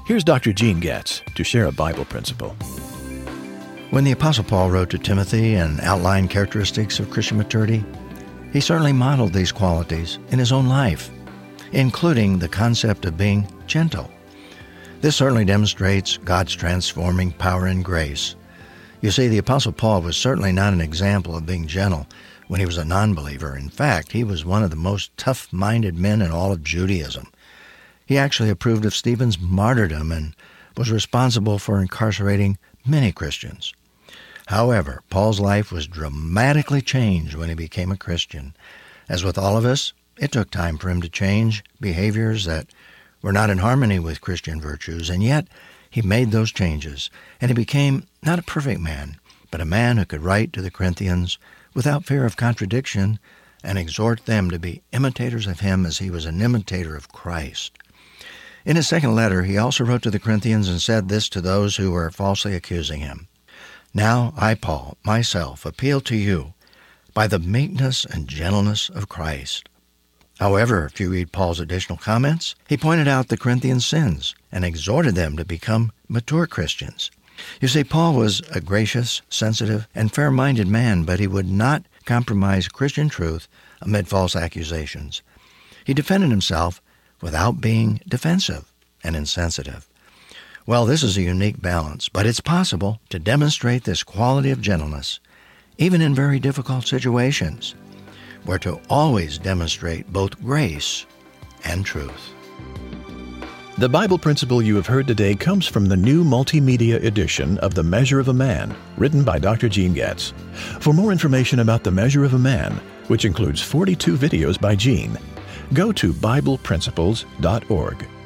Here's Dr. Gene Getz to share a Bible principle. When the Apostle Paul wrote to Timothy and outlined characteristics of Christian maturity, he certainly modeled these qualities in his own life, including the concept of being gentle. This certainly demonstrates God's transforming power and grace. You see, the Apostle Paul was certainly not an example of being gentle when he was a non-believer. In fact, he was one of the most tough-minded men in all of Judaism. He actually approved of Stephen's martyrdom and was responsible for incarcerating many Christians. However, Paul's life was dramatically changed when he became a Christian. As with all of us, it took time for him to change behaviors that were not in harmony with Christian virtues, and yet he made those changes, and he became not a perfect man, but a man who could write to the Corinthians without fear of contradiction and exhort them to be imitators of him as he was an imitator of Christ. In his second letter, he also wrote to the Corinthians and said this to those who were falsely accusing him. Now I, Paul, myself, appeal to you by the meekness and gentleness of Christ. However, if you read Paul's additional comments, he pointed out the Corinthians' sins and exhorted them to become mature Christians. You see, Paul was a gracious, sensitive, and fair-minded man, but he would not compromise Christian truth amid false accusations. He defended himself without being defensive and insensitive. Well, this is a unique balance, but it's possible to demonstrate this quality of gentleness, even in very difficult situations. We're to always demonstrate both grace and truth. The Bible principle you have heard today comes from the new multimedia edition of The Measure of a Man, written by Dr. Gene Getz. For more information about The Measure of a Man, which includes 42 videos by Gene, go to BiblePrinciples.org.